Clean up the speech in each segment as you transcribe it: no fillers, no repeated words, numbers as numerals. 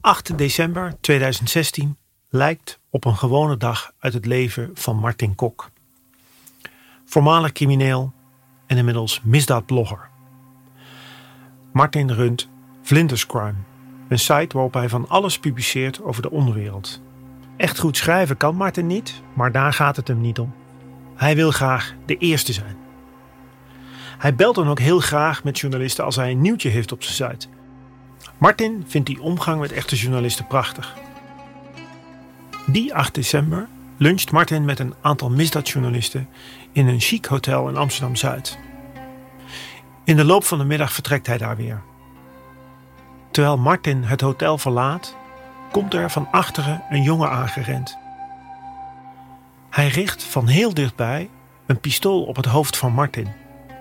8 december 2016 lijkt op een gewone dag uit het leven van Martin Kok. Voormalig crimineel en inmiddels misdaadblogger. Martin runt Vlinderscrime, een site waarop hij van alles publiceert over de onderwereld. Echt goed schrijven kan Martin niet, maar daar gaat het hem niet om. Hij wil graag de eerste zijn. Hij belt dan ook heel graag met journalisten als hij een nieuwtje heeft op zijn site. Martin vindt die omgang met echte journalisten prachtig. Die 8 december luncht Martin met een aantal misdaadjournalisten in een chic hotel in Amsterdam-Zuid. In de loop van de middag vertrekt hij daar weer. Terwijl Martin het hotel verlaat, komt er van achteren een jongen aangerend. Hij richt van heel dichtbij een pistool op het hoofd van Martin.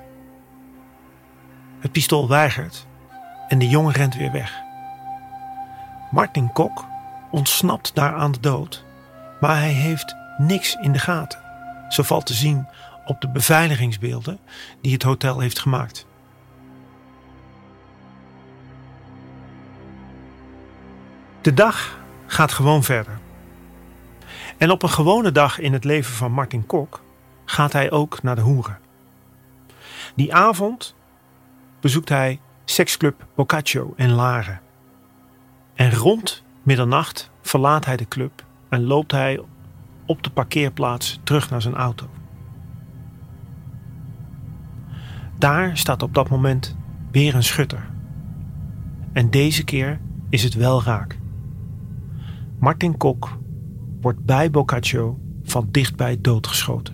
Het pistool weigert en de jongen rent weer weg. Martin Kok ontsnapt daar aan de dood, maar hij heeft niks in de gaten. Zo valt te zien op de beveiligingsbeelden die het hotel heeft gemaakt. De dag gaat gewoon verder. En op een gewone dag in het leven van Martin Kok gaat hij ook naar de hoeren. Die avond bezoekt hij seksclub Boccaccio in Laren. En rond middernacht verlaat hij de club en loopt hij op de parkeerplaats terug naar zijn auto. Daar staat op dat moment weer een schutter. En deze keer is het wel raak. Martin Kok wordt bij Boccaccio van dichtbij doodgeschoten.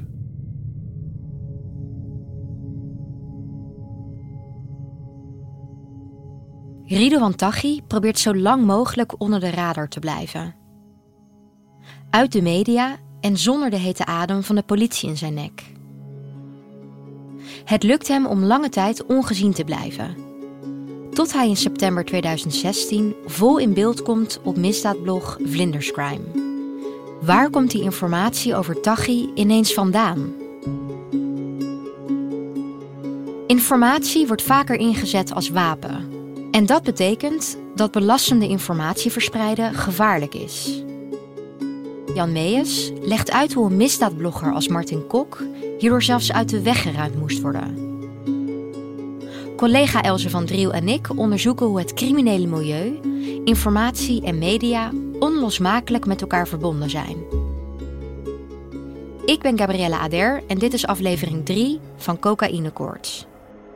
Ridouan Taghi probeert zo lang mogelijk onder de radar te blijven. Uit de media en zonder de hete adem van de politie in zijn nek. Het lukt hem om lange tijd ongezien te blijven. Tot hij in september 2016 vol in beeld komt op misdaadblog Vlinderscrime. Waar komt die informatie over Taghi ineens vandaan? Informatie wordt vaker ingezet als wapen. En dat betekent dat belastende informatie verspreiden gevaarlijk is. Jan Meijers legt uit hoe een misdaadblogger als Martin Kok hierdoor zelfs uit de weg geruimd moest worden. Collega Elze van Driel en ik onderzoeken hoe het criminele milieu, informatie en media onlosmakelijk met elkaar verbonden zijn. Ik ben Gabrielle Ader en dit is aflevering 3 van Cocaïnekoorts.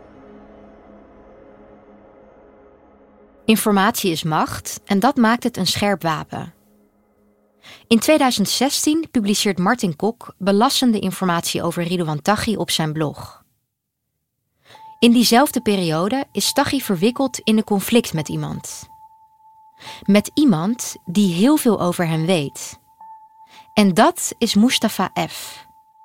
Informatie is macht en dat maakt het een scherp wapen. In 2016 publiceert Martin Kok belastende informatie over Ridouan Taghi op zijn blog. In diezelfde periode is Taghi verwikkeld in een conflict met iemand. Met iemand die heel veel over hem weet. En dat is Mustafa F.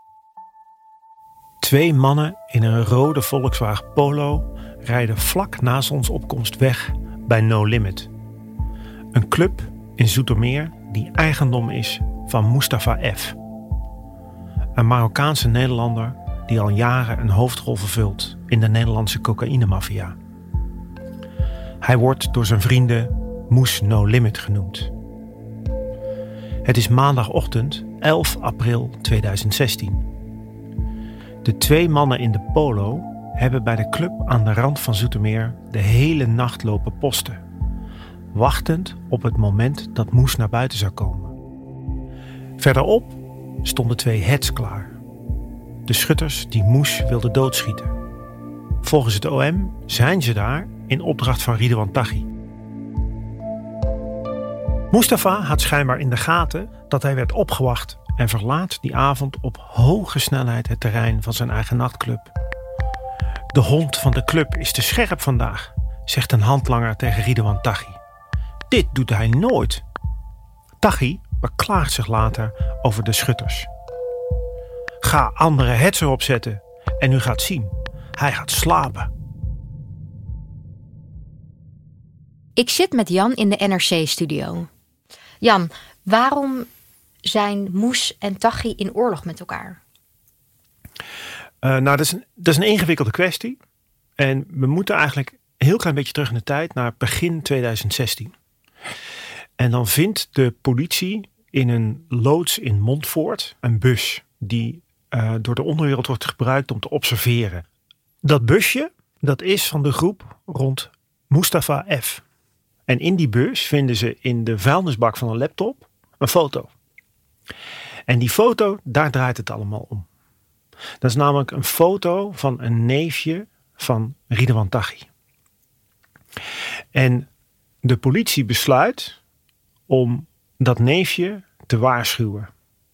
2 mannen in een rode Volkswagen Polo rijden vlak na zonsopkomst weg bij No Limit. Een club in Zoetermeer die eigendom is van Mustafa F. Een Marokkaanse Nederlander die al jaren een hoofdrol vervult in de Nederlandse cocaïnemafia. Hij wordt door zijn vrienden Moes No Limit genoemd. Het is maandagochtend 11 april 2016. De 2 mannen in de Polo hebben bij de club aan de rand van Zoetermeer de hele nacht lopen posten, wachtend op het moment dat Moes naar buiten zou komen. Verderop stonden 2 heads klaar. De schutters die Moes wilden doodschieten. Volgens het OM zijn ze daar in opdracht van Ridouan Taghi. Mustafa had schijnbaar in de gaten dat hij werd opgewacht en verlaat die avond op hoge snelheid het terrein van zijn eigen nachtclub. De hond van de club is te scherp vandaag, zegt een handlanger tegen Ridouan Taghi. Dit doet hij nooit. Taghi beklaagt zich later over de schutters. Ga andere heads erop zetten en u gaat zien. Hij gaat slapen. Ik zit met Jan in de NRC-studio. Jan, waarom zijn Moes en Taghi in oorlog met elkaar? Dat is een ingewikkelde kwestie. En we moeten eigenlijk een heel klein beetje terug in de tijd naar begin 2016. En dan vindt de politie in een loods in Montfort een bus die door de onderwereld wordt gebruikt om te observeren. Dat busje, dat is van de groep rond Mustafa F. En in die bus vinden ze in de vuilnisbak van een laptop een foto. En die foto, daar draait het allemaal om. Dat is namelijk een foto van een neefje van Ridwan Taghi. En de politie besluit om dat neefje te waarschuwen.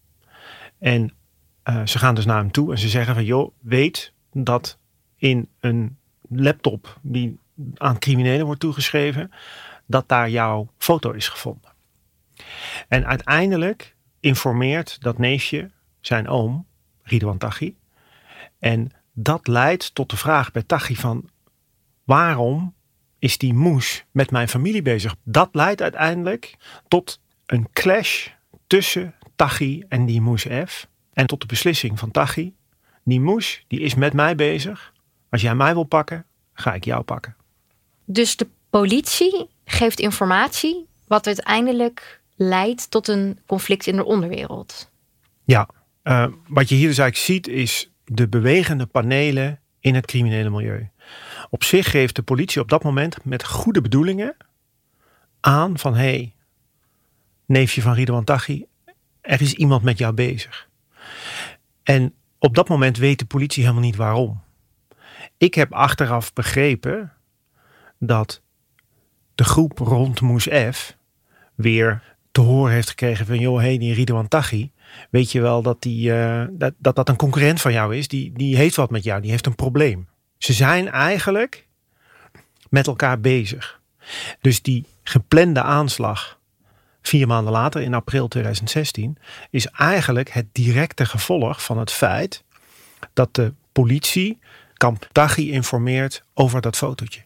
En ze gaan dus naar hem toe en ze zeggen van joh, weet dat in een laptop die aan criminelen wordt toegeschreven, dat daar jouw foto is gevonden. En uiteindelijk informeert dat neefje zijn oom, Ridwan Taghi. En dat leidt tot de vraag bij Taghi van waarom is die moes met mijn familie bezig? Dat leidt uiteindelijk tot een clash tussen Taghi en die moes F. En tot de beslissing van Taghi, die moes die is met mij bezig. Als jij mij wil pakken, ga ik jou pakken. Dus de politie geeft informatie wat uiteindelijk leidt tot een conflict in de onderwereld. Ja, wat je hier dus eigenlijk ziet is de bewegende panelen in het criminele milieu. Op zich geeft de politie op dat moment met goede bedoelingen aan van hey, neefje van Ridwan Taghi, er is iemand met jou bezig. En op dat moment weet de politie helemaal niet waarom. Ik heb achteraf begrepen dat de groep rond Moes F weer te horen heeft gekregen van joh, hey, die Ridwan Taghi, weet je wel dat dat een concurrent van jou is, die heeft wat met jou, die heeft een probleem. Ze zijn eigenlijk met elkaar bezig. Dus die geplande aanslag 4 maanden later in april 2016 is eigenlijk het directe gevolg van het feit dat de politie kamp Taghi informeert over dat fotootje.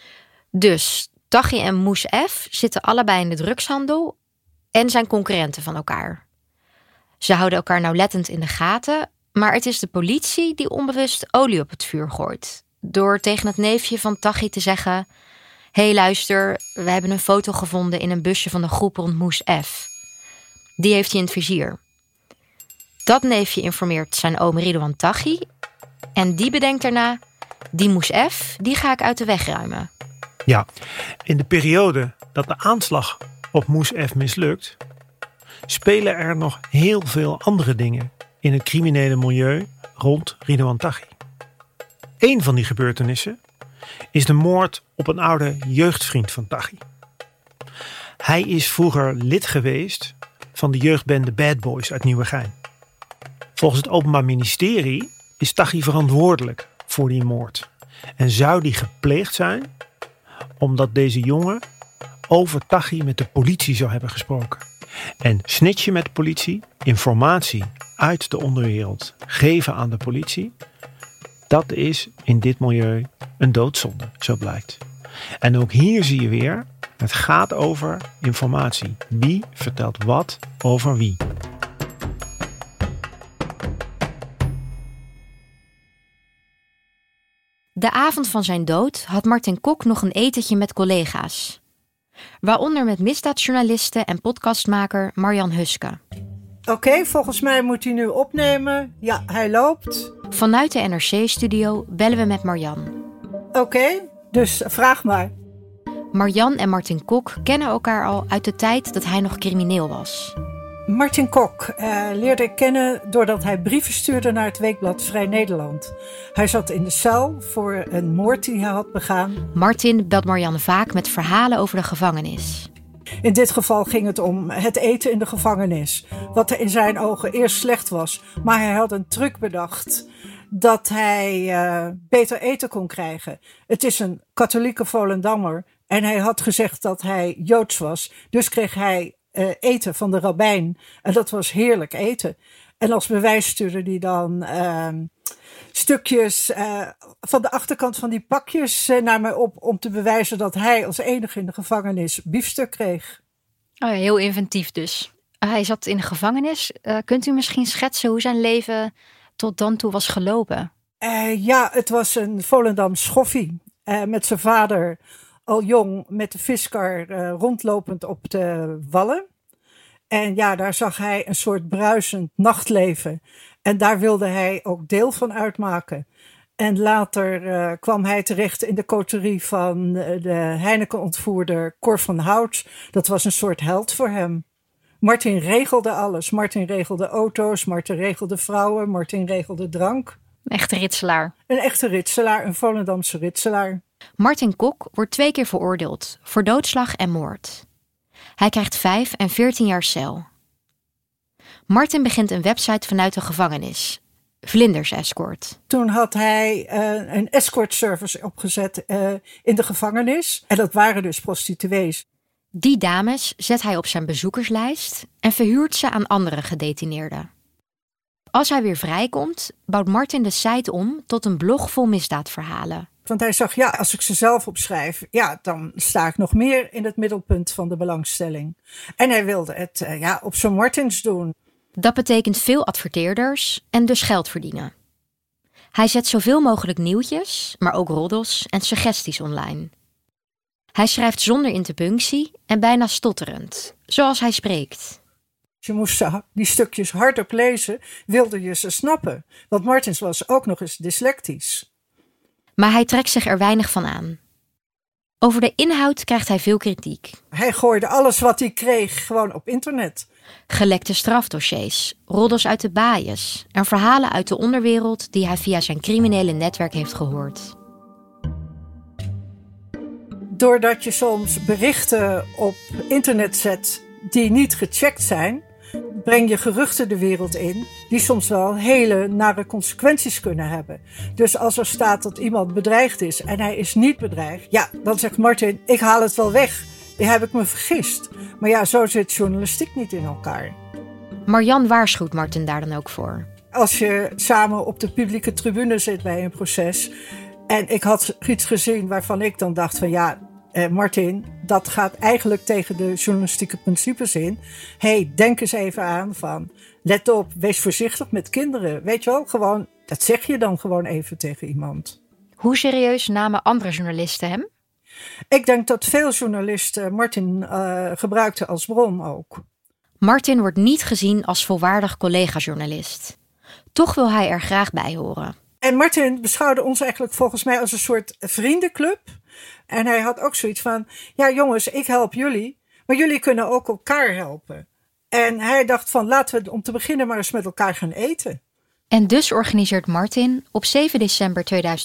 Dus Taghi en Moes F zitten allebei in de drugshandel en zijn concurrenten van elkaar. Ze houden elkaar nauwlettend in de gaten, maar het is de politie die onbewust olie op het vuur gooit. Door tegen het neefje van Taghi te zeggen: hey, luister, we hebben een foto gevonden in een busje van de groep rond Moes F. Die heeft hij in het vizier. Dat neefje informeert zijn oom Ridwan Taghi en die bedenkt daarna: die Moes F, die ga ik uit de weg ruimen. Ja, in de periode dat de aanslag op Moes F mislukt, spelen er nog heel veel andere dingen in het criminele milieu rond Ridwan Taghi. Eén van die gebeurtenissen is de moord op een oude jeugdvriend van Taghi. Hij is vroeger lid geweest van de jeugdbende Bad Boys uit Nieuwegein. Volgens het Openbaar Ministerie is Taghi verantwoordelijk voor die moord. En zou die gepleegd zijn omdat deze jongen over Taghi met de politie zou hebben gesproken. En snitchen met de politie, informatie uit de onderwereld geven aan de politie, dat is in dit milieu een doodzonde, zo blijkt. En ook hier zie je weer, het gaat over informatie. Wie vertelt wat over wie? De avond van zijn dood had Martin Kok nog een etentje met collega's. Waaronder met misdaadjournaliste en podcastmaker Marjan Huske. Oké, volgens mij moet hij nu opnemen. Ja, hij loopt. Vanuit de NRC-studio bellen we met Marjan. Oké, dus vraag maar. Marjan en Martin Kok kennen elkaar al uit de tijd dat hij nog crimineel was. Martin Kok leerde ik kennen doordat hij brieven stuurde naar het weekblad Vrij Nederland. Hij zat in de cel voor een moord die hij had begaan. Martin belt Marjan vaak met verhalen over de gevangenis. In dit geval ging het om het eten in de gevangenis. Wat er in zijn ogen eerst slecht was. Maar hij had een truc bedacht dat hij beter eten kon krijgen. Het is een katholieke Volendammer. En hij had gezegd dat hij Joods was. Dus kreeg hij eten van de rabbijn. En dat was heerlijk eten. En als bewijs stuurde hij dan stukjes van de achterkant van die pakjes naar mij op om te bewijzen dat hij als enige in de gevangenis biefstuk kreeg. Oh ja, heel inventief dus. Hij zat in de gevangenis. Kunt u misschien schetsen hoe zijn leven tot dan toe was gelopen? Ja, het was een Volendam schoffie met zijn vader al jong met de viskar rondlopend op de wallen. En ja, daar zag hij een soort bruisend nachtleven. En daar wilde hij ook deel van uitmaken. En later kwam hij terecht in de coterie van de Heineken-ontvoerder Cor van Hout. Dat was een soort held voor hem. Martin regelde alles. Martin regelde auto's, Martin regelde vrouwen, Martin regelde drank. Een echte ritselaar. Een echte ritselaar, een Volendamse ritselaar. Martin Kok wordt 2 keer veroordeeld voor doodslag en moord. Hij krijgt 5 en 14 jaar cel. Martin begint een website vanuit de gevangenis. Vlinders Escort. Toen had hij een escort service opgezet in de gevangenis. En dat waren dus prostituees. Die dames zet hij op zijn bezoekerslijst en verhuurt ze aan andere gedetineerden. Als hij weer vrijkomt, bouwt Martin de site om tot een blog vol misdaadverhalen. Want hij zag, ja, als ik ze zelf opschrijf, ja, dan sta ik nog meer in het middelpunt van de belangstelling. En hij wilde het op zijn Martins doen. Dat betekent veel adverteerders en dus geld verdienen. Hij zet zoveel mogelijk nieuwtjes, maar ook roddels en suggesties online. Hij schrijft zonder interpunctie en bijna stotterend, zoals hij spreekt. Je moest die stukjes hardop lezen, wilde je ze snappen. Want Martins was ook nog eens dyslectisch. Maar hij trekt zich er weinig van aan. Over de inhoud krijgt hij veel kritiek. Hij gooide alles wat hij kreeg gewoon op internet. Gelekte strafdossiers, roddels uit de baaiers en verhalen uit de onderwereld die hij via zijn criminele netwerk heeft gehoord. Doordat je soms berichten op internet zet die niet gecheckt zijn, breng je geruchten de wereld in die soms wel hele nare consequenties kunnen hebben. Dus als er staat dat iemand bedreigd is en hij is niet bedreigd, ja, dan zegt Martin, ik haal het wel weg. Daar heb ik me vergist. Maar ja, zo zit journalistiek niet in elkaar. Marjan waarschuwt Martin daar dan ook voor. Als je samen op de publieke tribune zit bij een proces en ik had iets gezien waarvan ik dan dacht van ja, Martin, dat gaat eigenlijk tegen de journalistieke principes in. Denk eens even aan van, let op, wees voorzichtig met kinderen. Weet je wel, gewoon, dat zeg je dan gewoon even tegen iemand. Hoe serieus namen andere journalisten hem? Ik denk dat veel journalisten Martin gebruikten als bron ook. Martin wordt niet gezien als volwaardig collega-journalist. Toch wil hij er graag bij horen. En Martin beschouwde ons eigenlijk volgens mij als een soort vriendenclub. En hij had ook zoiets van, ja jongens, ik help jullie, maar jullie kunnen ook elkaar helpen. En hij dacht van, laten we om te beginnen maar eens met elkaar gaan eten. En dus organiseert Martin op 7 december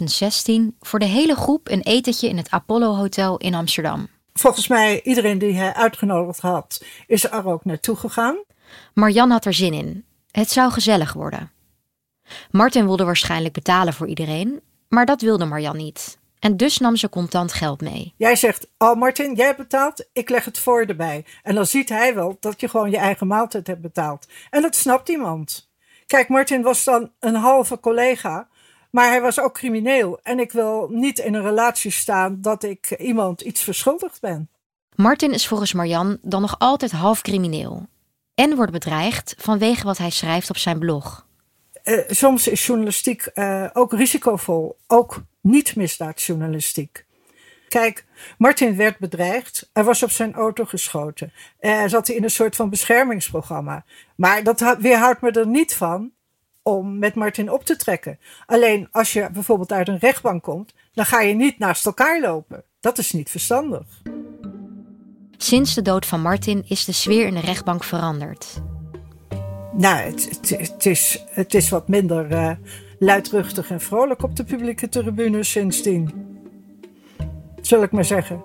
2016 voor de hele groep een etentje in het Apollo Hotel in Amsterdam. Volgens mij, iedereen die hij uitgenodigd had, is er ook naartoe gegaan. Marjan had er zin in. Het zou gezellig worden. Martin wilde waarschijnlijk betalen voor iedereen, maar dat wilde Marjan niet. En dus nam ze contant geld mee. Jij zegt, Martin, jij hebt betaald, ik leg het voor je erbij. En dan ziet hij wel dat je gewoon je eigen maaltijd hebt betaald. En dat snapt iemand. Kijk, Martin was dan een halve collega, maar hij was ook crimineel. En ik wil niet in een relatie staan dat ik iemand iets verschuldigd ben. Martin is volgens Marjan dan nog altijd half crimineel. En wordt bedreigd vanwege wat hij schrijft op zijn blog. Soms is journalistiek ook risicovol, ook niet-misdaadjournalistiek. Kijk, Martin werd bedreigd. Er was op zijn auto geschoten. Zat hij in een soort van beschermingsprogramma. Maar dat weerhoudt me er niet van om met Martin op te trekken. Alleen als je bijvoorbeeld uit een rechtbank komt, dan ga je niet naast elkaar lopen. Dat is niet verstandig. Sinds de dood van Martin is de sfeer in de rechtbank veranderd. Nou, het is wat minder luidruchtig en vrolijk op de publieke tribune sindsdien. Zal ik maar zeggen.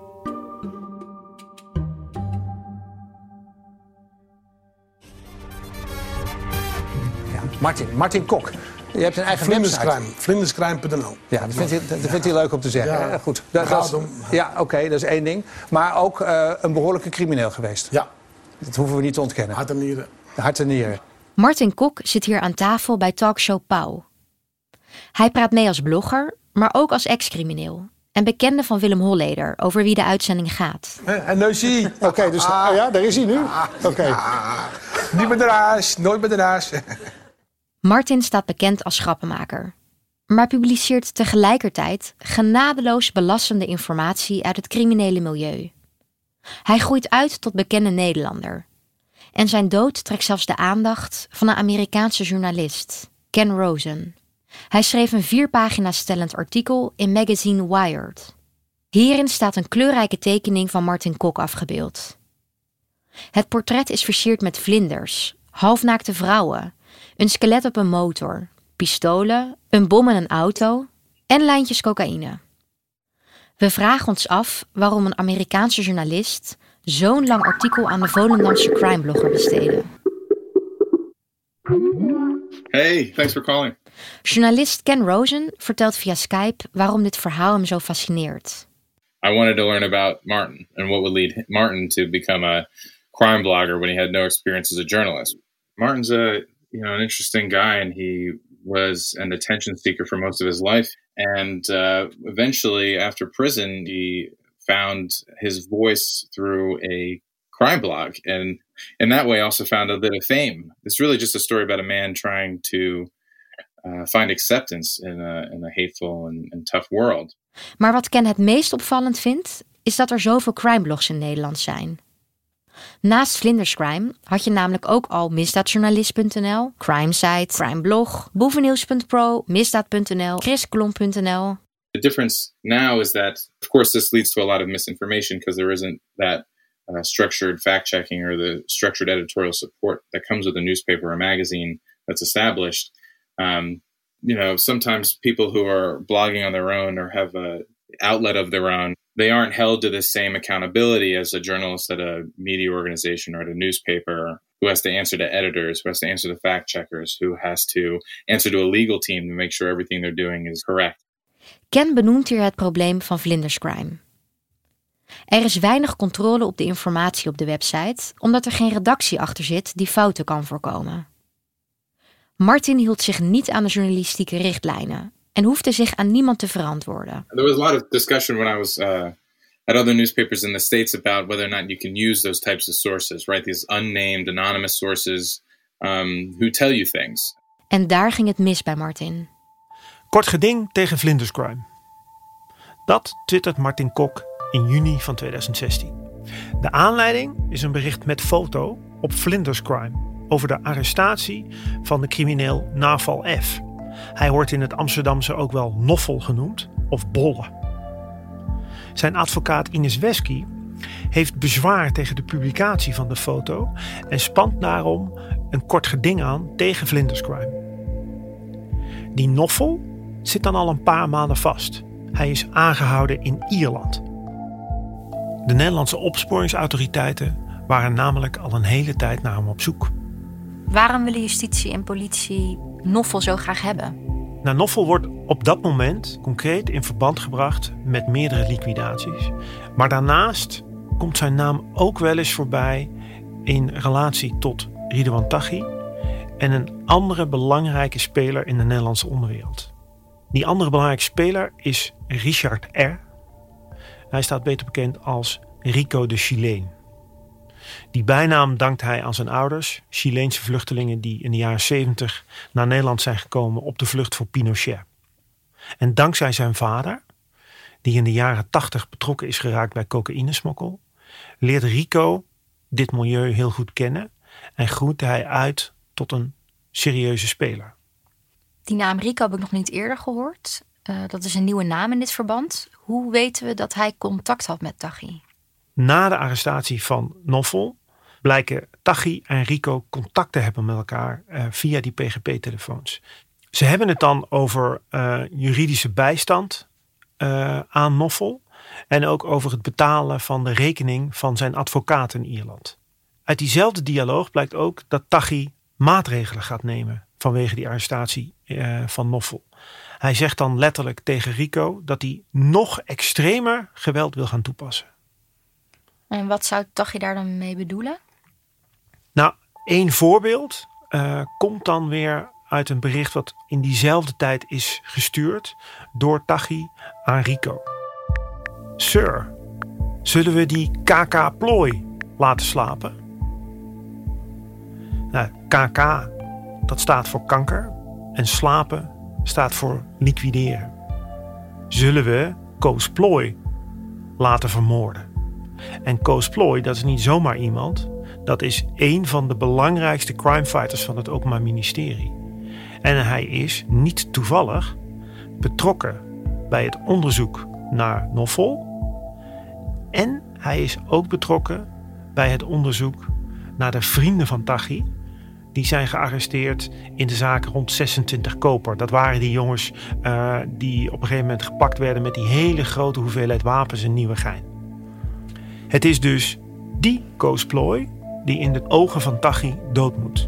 Ja, Martin Kok. Je hebt een eigen website. Vlinderscrime.nl. Ja, dat vindt hij leuk om te zeggen. Ja, goed. Oké, dat is één ding. Maar ook een behoorlijke crimineel geweest. Ja. Dat hoeven we niet te ontkennen. Hart en nieren. Hart en nieren. Martin Kok zit hier aan tafel bij talkshow Pauw. Hij praat mee als blogger, maar ook als ex-crimineel. En bekende van Willem Holleder, over wie de uitzending gaat. En neusie. Oké, dus daar is hij nu. Oké. Niet met de raas, nooit met de raas. Martin staat bekend als grappenmaker. maar publiceert tegelijkertijd genadeloos belastende informatie uit het criminele milieu. Hij groeit uit tot bekende Nederlander. En zijn dood trekt zelfs de aandacht van een Amerikaanse journalist, Ken Rosen. Hij schreef een 4 pagina's tellend artikel in magazine Wired. Hierin staat een kleurrijke tekening van Martin Kok afgebeeld. Het portret is versierd met vlinders, halfnaakte vrouwen, een skelet op een motor, pistolen, een bom in een auto en lijntjes cocaïne. We vragen ons af waarom een Amerikaanse journalist zo'n lang artikel aan de Volendamse crimeblogger besteedde. Hey, thanks for calling. Journalist Ken Rosen vertelt via Skype waarom dit verhaal hem zo fascineert. I wanted to learn about Martin and what would lead Martin to become a crime blogger when he had no experience as a journalist. Martin's an interesting guy, and he was an attention seeker for most of his life. And eventually, after prison, he found his voice through a crime blog, and in that way also found a bit of fame. It's really just a story about a man trying to find acceptance in a hateful and tough world. Maar wat Ken het meest opvallend vindt, is dat er zoveel crimeblogs in Nederland zijn. Naast Vlinderscrime had je namelijk ook al misdaadjournalist.nl, Crimesite, Crimeblog, boevennieuws.pro, misdaad.nl, chrisklomp.nl. The difference now is that, of course, this leads to a lot of misinformation because there isn't that structured fact-checking or the structured editorial support that comes with a newspaper or magazine that's established. Sometimes people who are blogging on their own or have an outlet of their own, they aren't held to the same accountability as a journalist at a media organization or at a newspaper who has to answer to editors, who has to answer to fact checkers, who has to answer to a legal team to make sure everything they're doing is correct. Ken benoemt hier het probleem van Vlinderscrime. Er is weinig controle op de informatie op de website, omdat er geen redactie achter zit die fouten kan voorkomen. Martin hield zich niet aan de journalistieke richtlijnen en hoefde zich aan niemand te verantwoorden. There was a lot of discussion when I was at other newspapers in the States about whether or not you can use those types of sources, right? These unnamed, anonymous sources who tell you things. En daar ging het mis bij Martin. Kort geding tegen Vlinderscrime. Dat twittert Martin Kok in juni van 2016. De aanleiding is een bericht met foto op Vlinderscrime over de arrestatie van de crimineel Naval F. Hij wordt in het Amsterdamse ook wel Noffel genoemd of Bolle. Zijn advocaat Ines Wesky heeft bezwaar tegen de publicatie van de foto en spant daarom een kort geding aan tegen Vlinderscrime. Die Noffel zit dan al een paar maanden vast. Hij is aangehouden in Ierland. De Nederlandse opsporingsautoriteiten waren namelijk al een hele tijd naar hem op zoek. Waarom willen justitie en politie Noffel zo graag hebben? Nou, Noffel wordt op dat moment concreet in verband gebracht met meerdere liquidaties. Maar daarnaast komt zijn naam ook wel eens voorbij in relatie tot Ridouan Taghi en een andere belangrijke speler in de Nederlandse onderwereld. Die andere belangrijke speler is Richard R. Hij staat beter bekend als Rico de Chileen. Die bijnaam dankt hij aan zijn ouders, Chileense vluchtelingen die in de jaren 70 naar Nederland zijn gekomen op de vlucht voor Pinochet. En dankzij zijn vader, die in de jaren 80 betrokken is geraakt bij cocaïnesmokkel, leert Rico dit milieu heel goed kennen en groeit hij uit tot een serieuze speler. Die naam Rico heb ik nog niet eerder gehoord. Dat is een nieuwe naam in dit verband. Hoe weten we dat hij contact had met Taghi? Na de arrestatie van Noffel blijken Taghi en Rico contact te hebben met elkaar via die PGP-telefoons. Ze hebben het dan over juridische bijstand aan Noffel en ook over het betalen van de rekening van zijn advocaat in Ierland. Uit diezelfde dialoog blijkt ook dat Taghi maatregelen gaat nemen vanwege die arrestatie van Noffel. Hij zegt dan letterlijk tegen Rico dat hij nog extremer geweld wil gaan toepassen. En wat zou Taghi daar dan mee bedoelen? Nou, één voorbeeld komt dan weer uit een bericht wat in diezelfde tijd is gestuurd door Taghi aan Rico. Sir, zullen we die KK-plooi laten slapen? Nou, KK, dat staat voor kanker en slapen staat voor liquideren. Zullen we Koos Plooi laten vermoorden? En Koos Plooi, dat is niet zomaar iemand. Dat is één van de belangrijkste crimefighters van het Openbaar Ministerie. En hij is, niet toevallig, betrokken bij het onderzoek naar Noffel. En hij is ook betrokken bij het onderzoek naar de vrienden van Taghi. Die zijn gearresteerd in de zaak rond 26 Koper. Dat waren die jongens die op een gegeven moment gepakt werden met die hele grote hoeveelheid wapens in Nieuwegein. Het is dus die Koos Plooi die in de ogen van Taghi dood moet.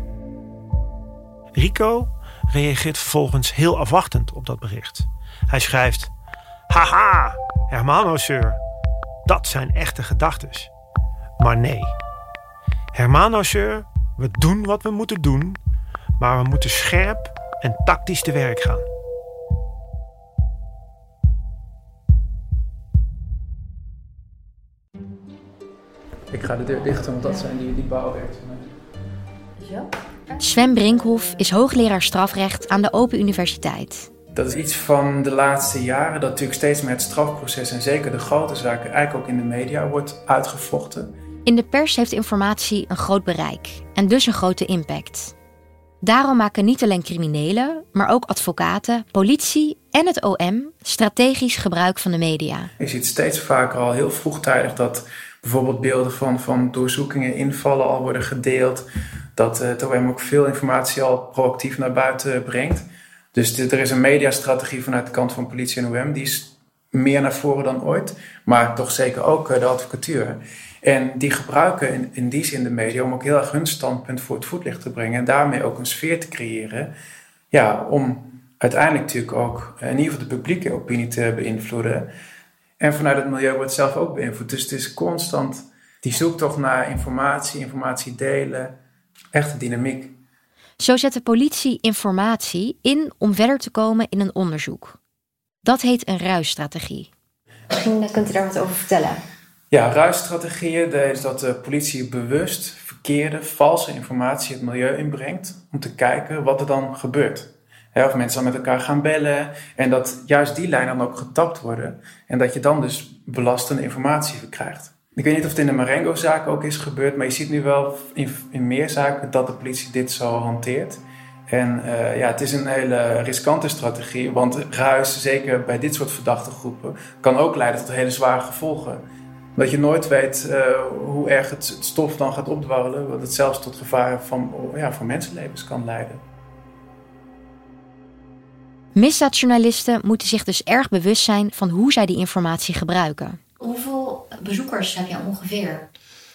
Rico reageert vervolgens heel afwachtend op dat bericht. Hij schrijft: haha, Hermano sir, dat zijn echte gedachtes. Maar nee, Hermano sir, we doen wat we moeten doen, maar we moeten scherp en tactisch te werk gaan. Ik ga de deur dichten, want dat zijn die bouwwerken. Sven Brinkhoff is hoogleraar strafrecht aan de Open Universiteit. Dat is iets van de laatste jaren, dat natuurlijk steeds meer het strafproces en zeker de grote zaken eigenlijk ook in de media wordt uitgevochten. In de pers heeft informatie een groot bereik en dus een grote impact. Daarom maken niet alleen criminelen, maar ook advocaten, politie en het OM strategisch gebruik van de media. Je ziet steeds vaker al heel vroegtijdig dat bijvoorbeeld beelden van doorzoekingen, invallen al worden gedeeld. Dat het OM ook veel informatie al proactief naar buiten brengt. Dus er is een mediastrategie vanuit de kant van politie en OM. Die is meer naar voren dan ooit. Maar toch zeker ook de advocatuur. En die gebruiken in die zin de media om ook heel erg hun standpunt voor het voetlicht te brengen. En daarmee ook een sfeer te creëren. Ja, om uiteindelijk natuurlijk ook in ieder geval de publieke opinie te beïnvloeden. En vanuit het milieu wordt het zelf ook beïnvloed. Dus het is constant die zoektocht naar informatie delen. Echte dynamiek. Zo zet de politie informatie in om verder te komen in een onderzoek. Dat heet een ruisstrategie. Misschien kunt u daar wat over vertellen. Ja, ruisstrategieën is dat de politie bewust verkeerde, valse informatie het milieu inbrengt om te kijken wat er dan gebeurt. Of mensen dan met elkaar gaan bellen en dat juist die lijnen dan ook getapt worden en dat je dan dus belastende informatie krijgt. Ik weet niet of het in de Marengo-zaak ook is gebeurd, maar je ziet nu wel in meer zaken dat de politie dit zo hanteert. En het is een hele riskante strategie, want ruis, zeker bij dit soort verdachte groepen, kan ook leiden tot hele zware gevolgen. Dat je nooit weet hoe erg het stof dan gaat opdwarrelen, wat het zelfs tot gevaar van mensenlevens kan leiden. Misdaadjournalisten moeten zich dus erg bewust zijn van hoe zij die informatie gebruiken. Hoeveel bezoekers heb je ongeveer?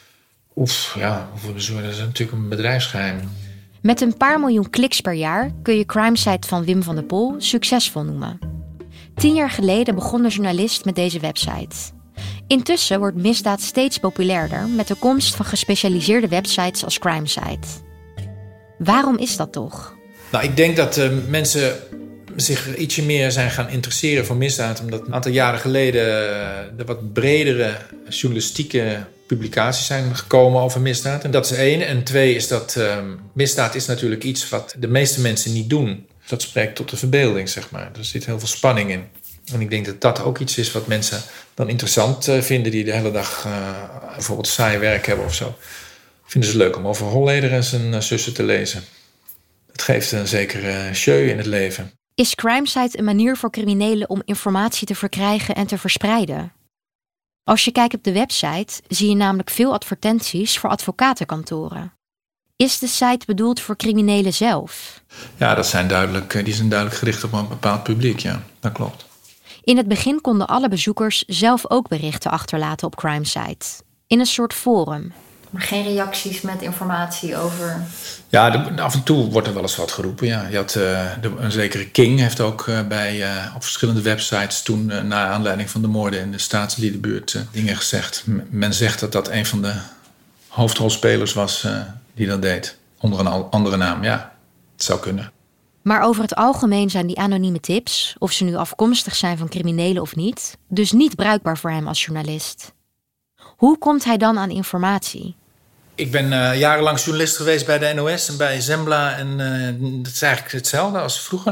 Hoeveel bezoekers? Dat is natuurlijk een bedrijfsgeheim. Met een paar miljoen kliks per jaar kun je crimesite van Wim van der Pol succesvol noemen. 10 jaar geleden begon de journalist met deze website. Intussen wordt misdaad steeds populairder met de komst van gespecialiseerde websites als Crimesite. Waarom is dat toch? Nou, ik denk dat mensen zich ietsje meer zijn gaan interesseren voor misdaad, omdat een aantal jaren geleden er wat bredere journalistieke publicaties zijn gekomen over misdaad. En dat is 1. En 2 is dat misdaad is natuurlijk iets wat de meeste mensen niet doen. Dat spreekt tot de verbeelding, zeg maar. Er zit heel veel spanning in. En ik denk dat dat ook iets is wat mensen dan interessant vinden die de hele dag bijvoorbeeld saai werk hebben of zo. Vinden ze leuk om over Holleder en zijn zussen te lezen. Het geeft een zekere jeu in het leven. Is Crimesite een manier voor criminelen om informatie te verkrijgen en te verspreiden? Als je kijkt op de website zie je namelijk veel advertenties voor advocatenkantoren. Is de site bedoeld voor criminelen zelf? Ja, die zijn duidelijk gericht op een bepaald publiek, ja, dat klopt. In het begin konden alle bezoekers zelf ook berichten achterlaten op Crimesite. In een soort forum. Maar geen reacties met informatie over... Ja, af en toe wordt er wel eens wat geroepen. Ja. Je had, een zekere King heeft ook op verschillende websites toen... na aanleiding van de moorden in de Staatsliedenbuurt dingen gezegd. Men zegt dat dat een van de hoofdrolspelers was die dat deed. Onder een andere naam, ja. Het zou kunnen. Maar over het algemeen zijn die anonieme tips... of ze nu afkomstig zijn van criminelen of niet... dus niet bruikbaar voor hem als journalist. Hoe komt hij dan aan informatie? Ik ben jarenlang journalist geweest bij de NOS en bij Zembla. En dat is eigenlijk hetzelfde als vroeger.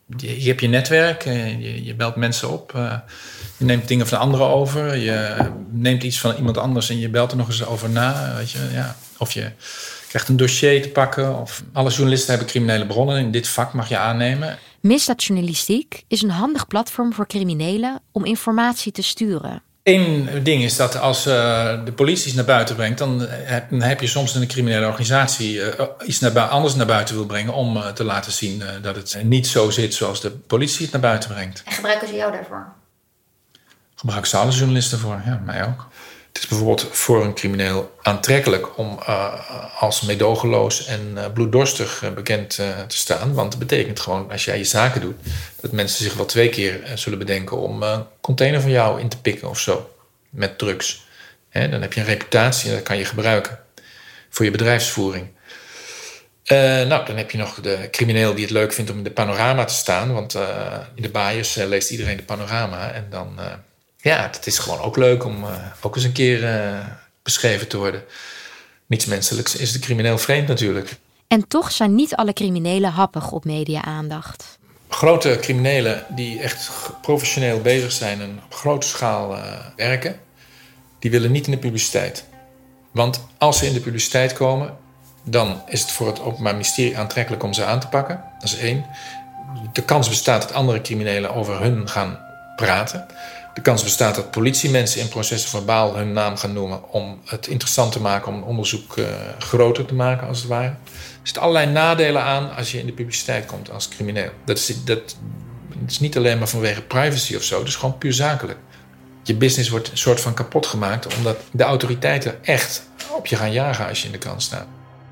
Je hebt je netwerk, je belt mensen op. Je neemt dingen van anderen over. Je neemt iets van iemand anders en je belt er nog eens over na. Weet je, ja. Of je krijgt een dossier te pakken. Of alle journalisten hebben criminele bronnen. In dit vak mag je aannemen. Misdaadjournalistiek is een handig platform voor criminelen om informatie te sturen. Eén ding is dat als de politie iets naar buiten brengt, dan heb je soms een criminele organisatie iets anders naar buiten wil brengen om te laten zien dat het niet zo zit zoals de politie het naar buiten brengt. En gebruiken ze jou daarvoor? Gebruiken ze alle journalisten voor, ja, mij ook. Het is bijvoorbeeld voor een crimineel aantrekkelijk om als meedogenloos en bloeddorstig bekend te staan. Want het betekent gewoon, als jij je zaken doet, dat mensen zich wel 2 keer zullen bedenken om een container van jou in te pikken of zo. Met drugs. Dan heb je een reputatie en dat kan je gebruiken voor je bedrijfsvoering. Dan heb je nog de crimineel die het leuk vindt om in de panorama te staan. Want in de baaiers leest iedereen de panorama en dan... het is gewoon ook leuk om ook eens een keer beschreven te worden. Niets menselijks is de crimineel vreemd natuurlijk. En toch zijn niet alle criminelen happig op media-aandacht. Grote criminelen die echt professioneel bezig zijn en op grote schaal werken, die willen niet in de publiciteit. Want als ze in de publiciteit komen, dan is het voor het Openbaar Ministerie aantrekkelijk om ze aan te pakken. Dat is 1. De kans bestaat dat andere criminelen over hun gaan praten. De kans bestaat dat politiemensen in processen verbaal hun naam gaan noemen om het interessant te maken, om een onderzoek groter te maken als het ware. Er zitten allerlei nadelen aan als je in de publiciteit komt als crimineel. Dat is niet alleen maar vanwege privacy of zo, dat is gewoon puur zakelijk. Je business wordt een soort van kapot gemaakt omdat de autoriteiten echt op je gaan jagen als je in de krant staat.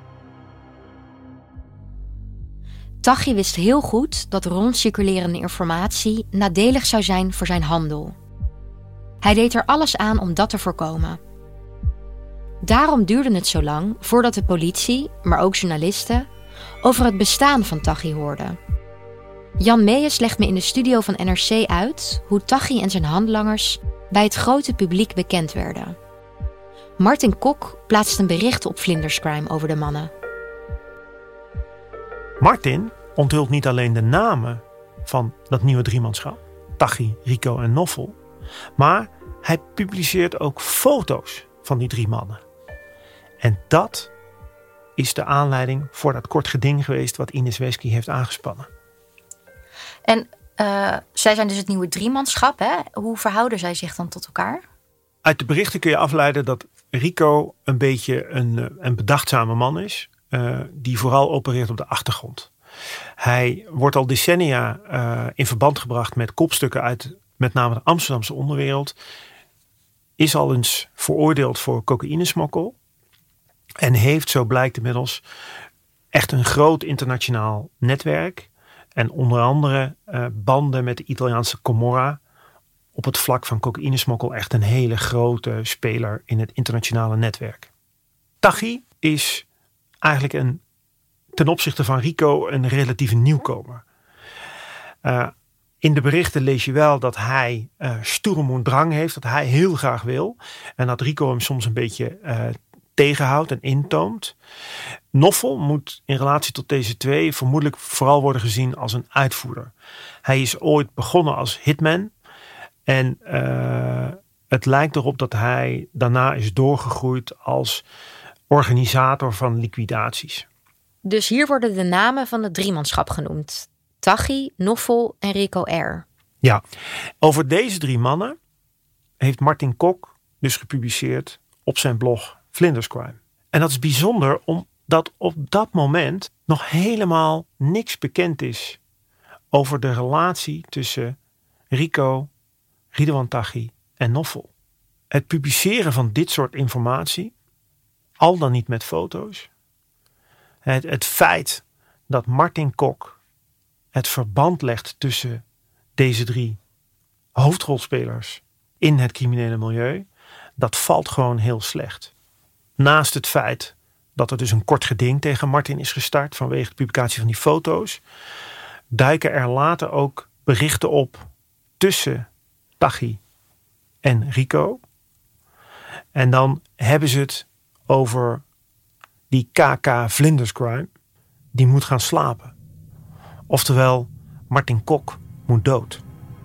Taghi wist heel goed dat rondcirculerende informatie nadelig zou zijn voor zijn handel. Hij deed er alles aan om dat te voorkomen. Daarom duurde het zo lang voordat de politie, maar ook journalisten, over het bestaan van Taghi hoorden. Jan Meijers legt me in de studio van NRC uit hoe Taghi en zijn handlangers bij het grote publiek bekend werden. Martin Kok plaatst een bericht op Vlinderscrime over de mannen. Martin onthult niet alleen de namen van dat nieuwe driemanschap, Taghi, Rico en Noffel, maar hij publiceert ook foto's van die 3 mannen. En dat is de aanleiding voor dat kort geding geweest wat Ines Wesky heeft aangespannen. En zij zijn dus het nieuwe driemanschap, hè? Hoe verhouden zij zich dan tot elkaar? Uit de berichten kun je afleiden dat Rico een beetje een bedachtzame man is, die vooral opereert op de achtergrond. Hij wordt al decennia in verband gebracht met kopstukken uit met name de Amsterdamse onderwereld. Is al eens veroordeeld voor cocaïnesmokkel. En heeft, zo blijkt inmiddels, echt een groot internationaal netwerk. En onder andere banden met de Italiaanse Camorra. Op het vlak van cocaïnesmokkel echt een hele grote speler in het internationale netwerk. Taghi is eigenlijk ten opzichte van Rico een relatieve nieuwkomer. In de berichten lees je wel dat hij Sturm und Drang heeft, dat hij heel graag wil. En dat Rico hem soms een beetje tegenhoudt en intoomt. Noffel moet in relatie tot deze 2 vermoedelijk vooral worden gezien als een uitvoerder. Hij is ooit begonnen als hitman. En het lijkt erop dat hij daarna is doorgegroeid als organisator van liquidaties. Dus hier worden de namen van het driemanschap genoemd. Taghi, Noffel en Rico R. Ja, over deze 3 mannen heeft Martin Kok dus gepubliceerd op zijn blog Vlinderscrime. En dat is bijzonder omdat op dat moment nog helemaal niks bekend is over de relatie tussen Rico, Ridouan Taghi en Noffel. Het publiceren van dit soort informatie, al dan niet met foto's. Het feit dat Martin Kok het verband legt tussen deze 3 hoofdrolspelers in het criminele milieu, dat valt gewoon heel slecht. Naast het feit dat er dus een kort geding tegen Martin is gestart vanwege de publicatie van die foto's, duiken er later ook berichten op tussen Taghi en Rico. En dan hebben ze het over die KK Vlinderscrime, die moet gaan slapen. Oftewel, Martin Kok moet dood.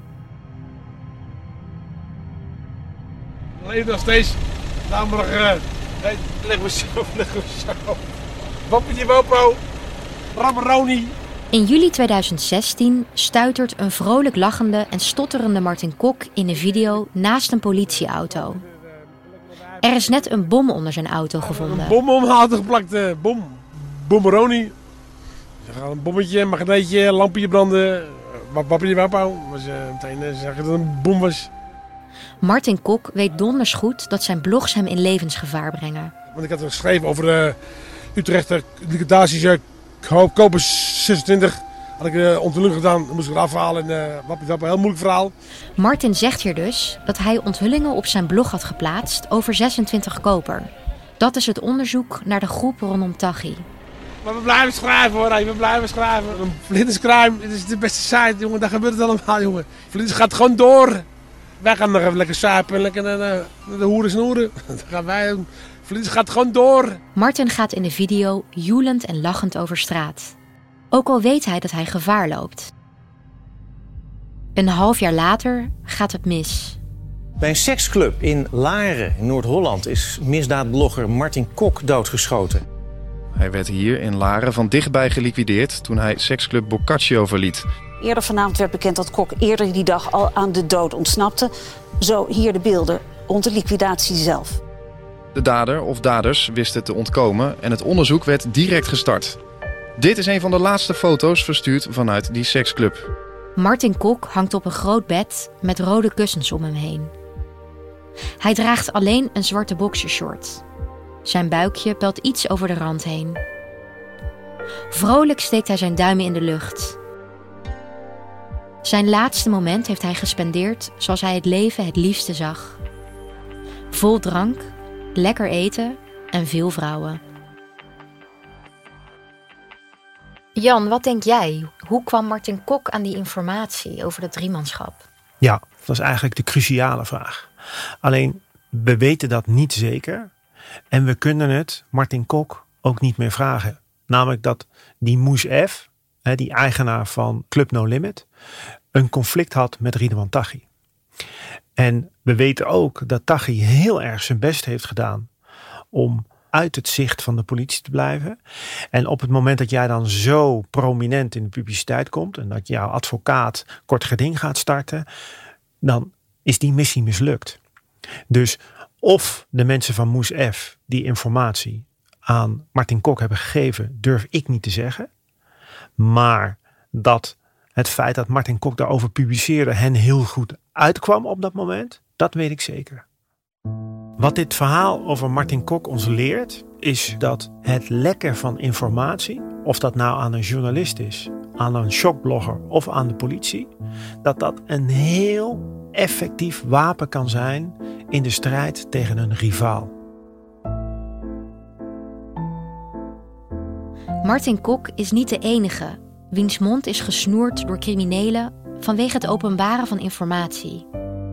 Leef nog steeds. Namelijk, leg me zo. Wappetje Wopo. Rammeroni. In juli 2016 stuitert een vrolijk lachende en stotterende Martin Kok in een video naast een politieauto. Er is net een bom onder zijn auto gevonden. Een bom om de auto geplakt. Bommeroni. Een bommetje, een magneetje, lampje branden. Wappetje Wopo. Meteen zeggen dat het een bom was. Martin Kok weet donders goed dat zijn blogs hem in levensgevaar brengen. Want ik had geschreven over de Utrechter liquidaties. Kopers 26 had ik de onthulling gedaan. Dan moest ik het afhalen. En wat een heel moeilijk verhaal. Martin zegt hier dus dat hij onthullingen op zijn blog had geplaatst over 26 koper. Dat is het onderzoek naar de groep rondom Taghi. Maar we blijven schrijven hoor. We blijven schrijven. Flinders Crime, dit is de beste site jongen. Daar gebeurt het allemaal jongen. Flinders gaat gewoon door. Wij gaan nog even lekker suipen en lekker naar de hoeren snoeren. Dat gaan wij doen. Flinders gaat gewoon door. Martin gaat in de video joelend en lachend over straat. Ook al weet hij dat hij gevaar loopt. Een half jaar later gaat het mis. Bij een seksclub in Laren in Noord-Holland is misdaadblogger Martin Kok doodgeschoten. Hij werd hier in Laren van dichtbij geliquideerd toen hij seksclub Boccaccio verliet. Eerder vanavond werd bekend dat Kok eerder die dag al aan de dood ontsnapte. Zo hier de beelden rond de liquidatie zelf. De dader of daders wisten te ontkomen en het onderzoek werd direct gestart. Dit is een van de laatste foto's verstuurd vanuit die seksclub. Martin Kok hangt op een groot bed met rode kussens om hem heen. Hij draagt alleen een zwarte boxershort. Zijn buikje pelt iets over de rand heen. Vrolijk steekt hij zijn duimen in de lucht. Zijn laatste moment heeft hij gespendeerd zoals hij het leven het liefste zag. Vol drank, lekker eten en veel vrouwen. Jan, wat denk jij? Hoe kwam Martin Kok aan die informatie over dat driemanschap? Ja, dat is eigenlijk de cruciale vraag. Alleen, we weten dat niet zeker. En we kunnen het Martin Kok ook niet meer vragen. Namelijk dat die Moes F, die eigenaar van Club No Limit, een conflict had met Ridwan Taghi. En we weten ook dat Taghi heel erg zijn best heeft gedaan om uit het zicht van de politie te blijven. En op het moment dat jij dan zo prominent in de publiciteit komt en dat jouw advocaat kort geding gaat starten, dan is die missie mislukt. Dus of de mensen van Moes F die informatie aan Martin Kok hebben gegeven, durf ik niet te zeggen. Maar dat het feit dat Martin Kok daarover publiceerde hen heel goed uitkwam op dat moment, dat weet ik zeker. Wat dit verhaal over Martin Kok ons leert, is dat het lekken van informatie, of dat nou aan een journalist is, aan een shockblogger of aan de politie, dat een heel effectief wapen kan zijn in de strijd tegen een rivaal. Martin Kok is niet de enige wiens mond is gesnoerd door criminelen vanwege het openbaren van informatie.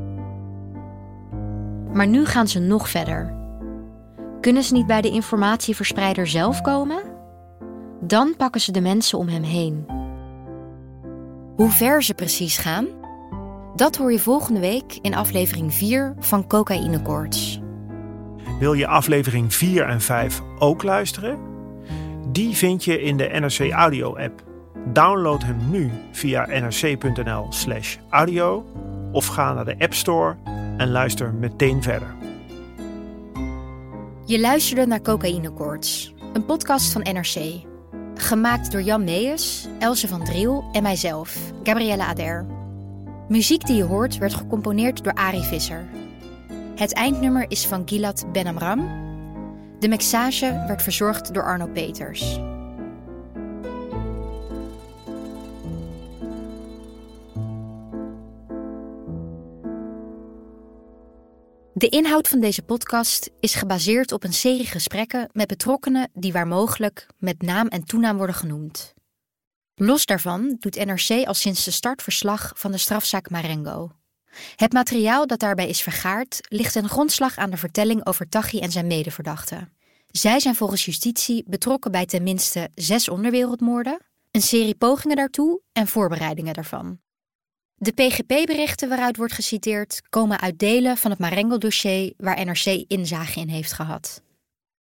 Maar nu gaan ze nog verder. Kunnen ze niet bij de informatieverspreider zelf komen? Dan pakken ze de mensen om hem heen. Hoe ver ze precies gaan? Dat hoor je volgende week in aflevering 4 van Cocaïnekoorts. Wil je aflevering 4 en 5 ook luisteren? Die vind je in de NRC Audio app. Download hem nu via nrc.nl/audio of ga naar de App Store en luister meteen verder. Je luisterde naar Cocaïnekoorts, een podcast van NRC. Gemaakt door Jan Meijers, Else van Driel en mijzelf, Gabrielle Ader. Muziek die je hoort werd gecomponeerd door Arie Visser. Het eindnummer is van Gilad Ben Amram. De mixage werd verzorgd door Arno Peters. De inhoud van deze podcast is gebaseerd op een serie gesprekken met betrokkenen die waar mogelijk met naam en toenaam worden genoemd. Los daarvan doet NRC al sinds de start verslag van de strafzaak Marengo. Het materiaal dat daarbij is vergaard ligt ten grondslag aan de vertelling over Taghi en zijn medeverdachten. Zij zijn volgens justitie betrokken bij tenminste 6 onderwereldmoorden, Een serie pogingen daartoe en voorbereidingen daarvan. De PGP-berichten waaruit wordt geciteerd komen uit delen van het Marengo-dossier waar NRC inzage in heeft gehad.